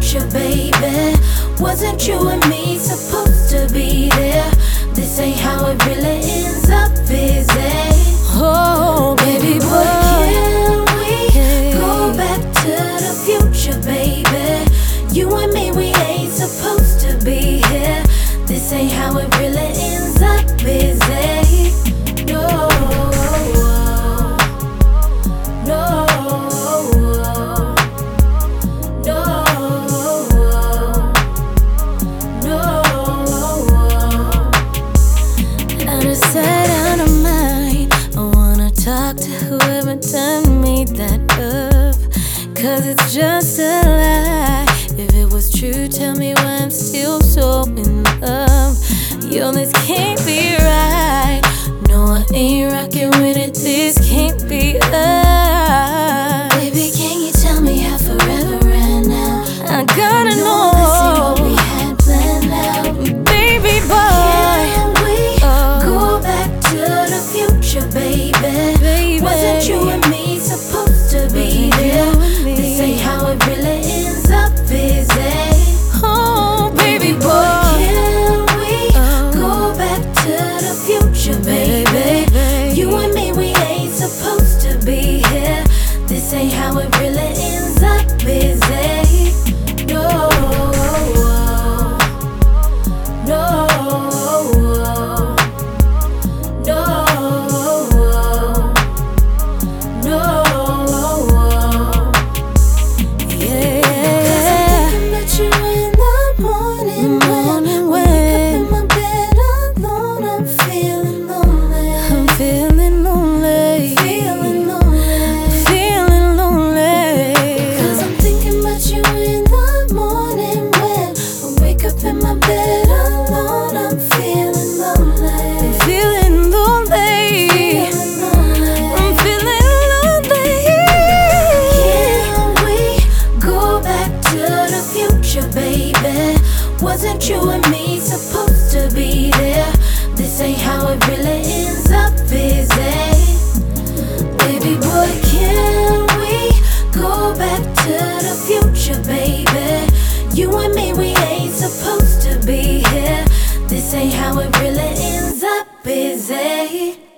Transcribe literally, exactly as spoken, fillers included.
future, baby. Wasn't you and me supposed to be there? This ain't how it really ends up, is it? Oh, baby boy, can we go back to the future, baby? You and me, we ain't supposed to be here. This ain't how it really ends up, is it? No, no, no, no. Out of sight, out of mind, I wanna talk to whoever done me that up, 'cause it's just a lie. If it was true, tell me why I'm still so in love. Yo, this can't be right. No, I ain't rocking with it. This can't be us. Baby, can you tell me how forever ran now? I gotta No, know. this ain't what we had planned out. Baby boy, Can we oh, go back to the future, baby? baby. Wasn't you and me supposed to be there? This ain't how it really ends up, is it? Oh, baby boy, Can we oh, go back to the future, baby? You and me, we ain't supposed to be here. This ain't how it really ends up, is it? No, no, no, no. yeah. Met you in the morning when wake up in my bed alone. I'm feeling lonely. I'm feeling lonely, Feeling lonely. feeling lonely. Cause I'm thinking about you in the morning when I wake up in my bed alone. I'm feeling lonely. Feeling lonely, Feeling lonely. I'm feeling lonely. Can we go back to the future, baby? Wasn't you and me supposed to be there? This ain't how it really ends up, is it? Baby boy, can we go back to the future, baby? You and me, we ain't supposed to be here. This ain't how it really ends up, is it?